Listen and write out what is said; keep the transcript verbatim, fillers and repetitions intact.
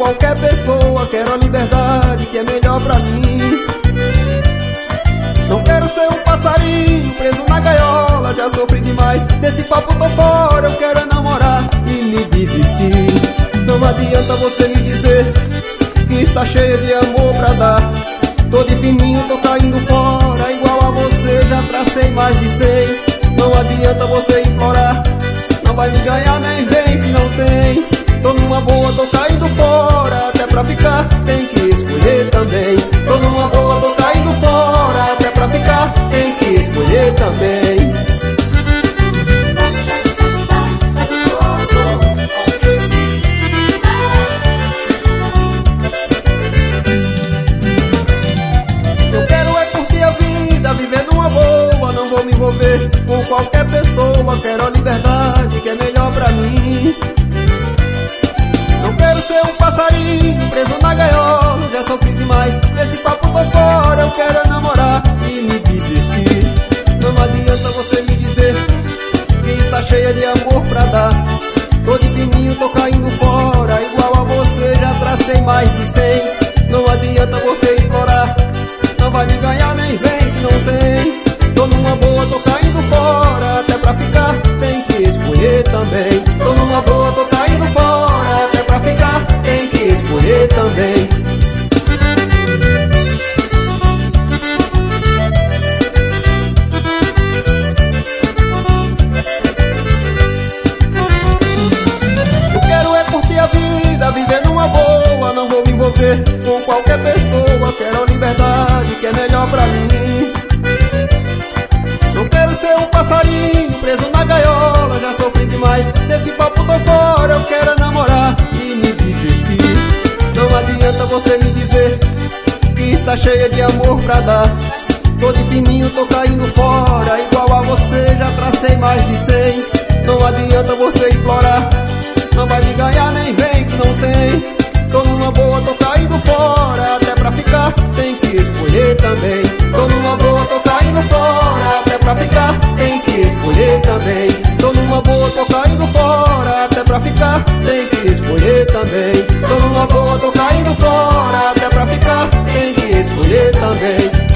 qualquer pessoa, quero a liberdade que é melhor pra mim. Não quero ser um passarinho preso na gaiola, já sofri demais, desse papo tô fora. Eu quero é namorar e me divertir. Não adianta você me dizer que está cheia de amor pra dar. Tô de fininho, tô caindo fora, igual a você já tracei mais de cem. Não adianta você implorar, não vai me ganhar nem vem que não tem. Tô numa boa, tô caindo fora, até pra ficar tem que escolher também. Tô numa boa, tô caindo fora, até pra ficar tem que escolher também. Eu quero é curtir a vida, viver numa boa, não vou me envolver com qualquer pessoa. Quero a liberdade que é melhor pra mim. Não quero ser um passarinho preso na gaiola, já sofri demais, nesse papo tô fora. Eu quero é namorar e me divertir. Não adianta você me dizer que está cheia de amor pra dar. Tô de fininho, tô caindo fora, igual a você já tracei mais de cem. Não adianta você implorar, não vai me ganhar nem vem que não tem. Tô numa boa, tô caindo fora, até pra ficar tem que escolher também. Tô numa boa, tô caindo fora, até pra ficar tem que escolher também. Eu quero é curtir a vida, viver numa boa, não vou me envolver com qualquer pessoa. Quero a liberdade que é melhor pra mim. Não quero ser um passarinho preso na gaiola, já sofri demais, desse papo tô fora. Eu quero é namorar e me divertir. Não adianta você me dizer que está cheia de amor pra dar. Tô de fininho, tô caindo fora, igual a você já tracei mais de cem. Não adianta você implorar, não vai me ganhar nem vem que não tem. Tô numa boa, tô caindo fora, até pra ficar tem que escolher também. Tô numa boa, tô caindo fora, até pra ficar tem que escolher também. Tô numa boa, tô caindo fora, até pra ficar tem que escolher também. Tô numa boa, tô caindo fora, até pra ficar tem que escolher também.